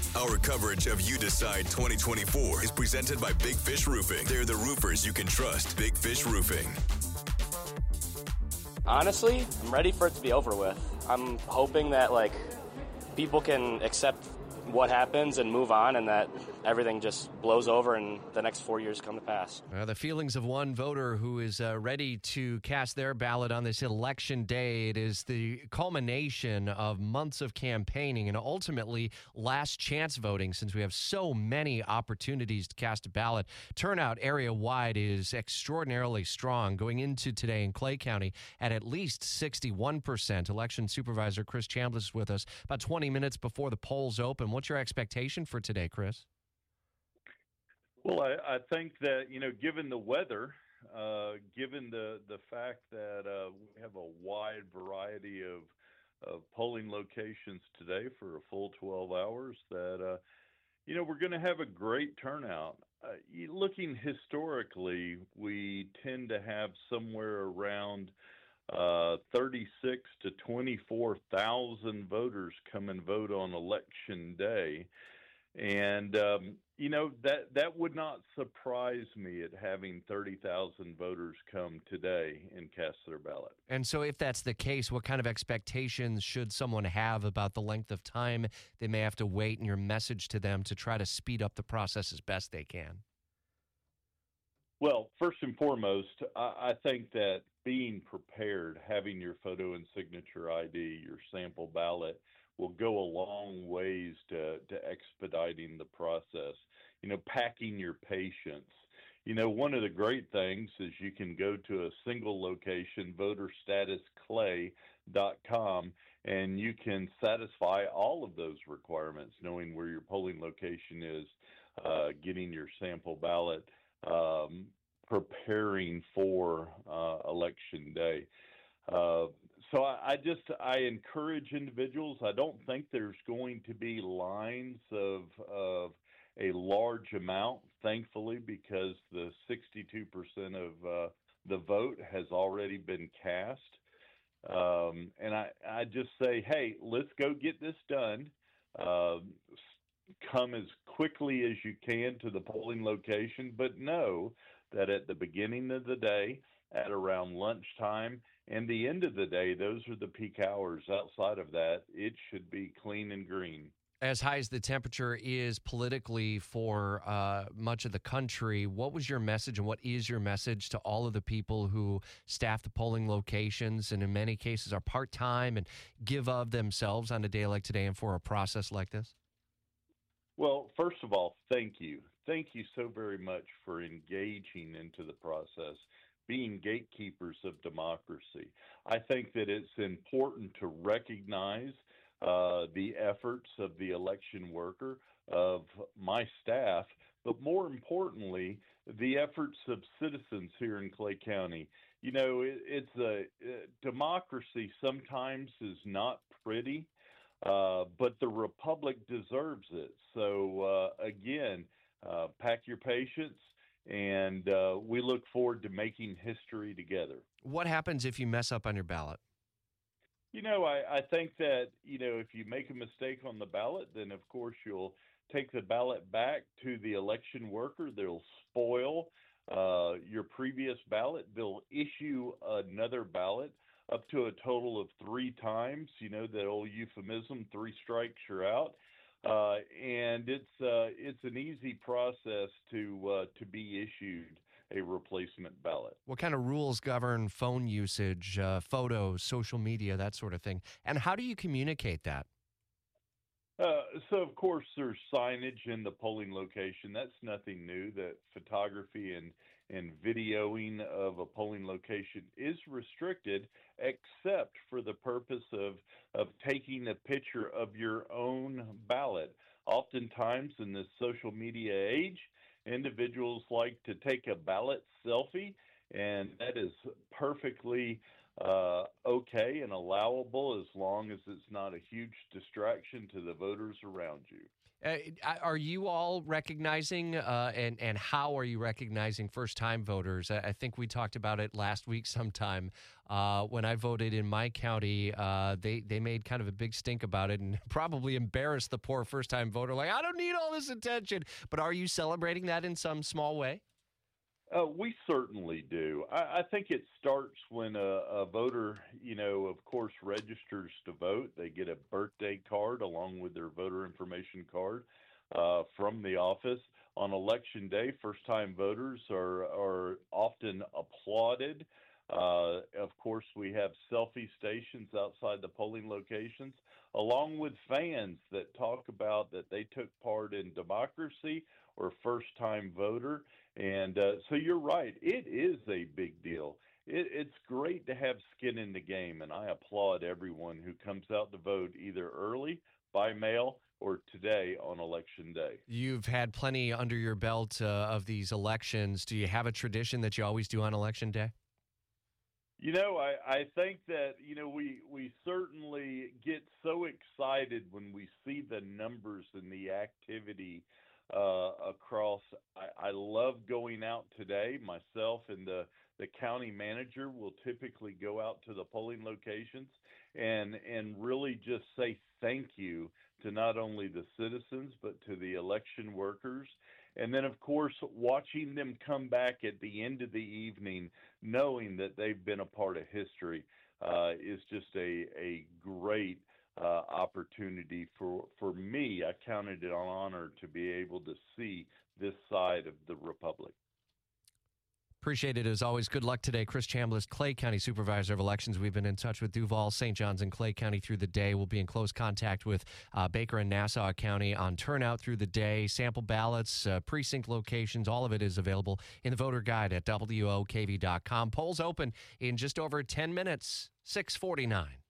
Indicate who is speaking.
Speaker 1: Our coverage of You Decide 2024 is presented by Big Fish Roofing. They're the roofers you can trust. Big Fish Roofing.
Speaker 2: Honestly, I'm ready for it to be over with. I'm hoping that, people can accept what happens and move on, and that everything just blows over and the next 4 years come to pass.
Speaker 3: The feelings of one voter who is ready to cast their ballot on this election day. It is the culmination of months of campaigning and ultimately last chance voting, since we have so many opportunities to cast a ballot. Turnout area-wide is extraordinarily strong going into today in Clay County at least 61%. Election Supervisor Chris Chambliss is with us about 20 minutes before the polls open. What's your expectation for today, Chris?
Speaker 4: Well, I think that, given the weather, given the fact that we have a wide variety of polling locations today for a full 12 hours, that, we're going to have a great turnout. Looking historically, we tend to have somewhere around 36 to 24,000 voters come and vote on election day. And, that would not surprise me at having 30,000 voters come today and cast their ballot.
Speaker 3: And so if that's the case, what kind of expectations should someone have about the length of time they may have to wait, and your message to them to try to speed up the process as best they can?
Speaker 4: Well, first and foremost, I think that being prepared, having your photo and signature ID, your sample ballot, will go a long ways to expediting the process. Packing your patience. One of the great things is you can go to a single location, voterstatusclay.com, and you can satisfy all of those requirements, knowing where your polling location is, getting your sample ballot, preparing for election day. So I encourage individuals. I don't think there's going to be lines of a large amount, thankfully, because the 62% of the vote has already been cast. And I just say, hey, let's go get this done. Come as quickly as you can to the polling location, but know that at the beginning of the day, at around lunchtime, and the end of the day, those are the peak hours. Outside of that, it should be clean and green.
Speaker 3: As high as the temperature is politically for much of the country, what was your message, and what is your message to all of the people who staff the polling locations and in many cases are part-time and give of themselves on a day like today and for a process like this?
Speaker 4: Well, first of all, thank you. Thank you so very much for engaging into the process, being gatekeepers of democracy. I think that it's important to recognize the efforts of the election worker, of my staff, but more importantly, the efforts of citizens here in Clay County. Democracy sometimes is not pretty, but the republic deserves it. So again, pack your patience, and we look forward to making history together.
Speaker 3: What happens if you mess up on your ballot?
Speaker 4: I think that, if you make a mistake on the ballot, then of course you'll take the ballot back to the election worker. They'll spoil your previous ballot. They'll issue another ballot up to a total of 3 times. That old euphemism, 3 strikes, you're out. And it's an easy process to be issued a replacement ballot.
Speaker 3: What kind of rules govern phone usage, photos, social media, that sort of thing? And how do you communicate that?
Speaker 4: So, of course, there's signage in the polling location. That's nothing new. That photography and videoing of a polling location is restricted, except for the purpose of taking a picture of your own ballot. Oftentimes in this social media age, individuals like to take a ballot selfie, and that is perfectly okay and allowable as long as it's not a huge distraction to the voters around you.
Speaker 3: Are you all recognizing, and how are you recognizing first-time voters? I think we talked about it last week sometime. When I voted in my county, they made kind of a big stink about it and probably embarrassed the poor first-time voter. Like, I don't need all this attention. But are you celebrating that in some small way?
Speaker 4: We certainly do. I think it starts when a voter, of course, registers to vote. They get a birthday card along with their voter information card from the office. On Election Day, first-time voters are often applauded. Of course, we have selfie stations outside the polling locations, along with fans that talk about that they took part in democracy or first-time voter. And so you're right. It is a big deal. It's great to have skin in the game, and I applaud everyone who comes out to vote either early, by mail, or today on Election Day.
Speaker 3: You've had plenty under your belt of these elections. Do you have a tradition that you always do on Election Day?
Speaker 4: I think that, we certainly get so excited when we see the numbers and the activity across. I love going out today. Myself and the county manager will typically go out to the polling locations and really just say thank you to not only the citizens but to the election workers. And then, of course, watching them come back at the end of the evening, knowing that they've been a part of history, is just a great opportunity for me. I counted it an honor to be able to see this side of the republic.
Speaker 3: Appreciate it as always. Good luck today. Chris Chambliss, Clay County Supervisor of Elections. We've been in touch with Duval, St. John's, and Clay County through the day. We'll be in close contact with Baker and Nassau County on turnout through the day. Sample ballots, precinct locations, all of it is available in the voter guide at WOKV.com. Polls open in just over 10 minutes, 6:49.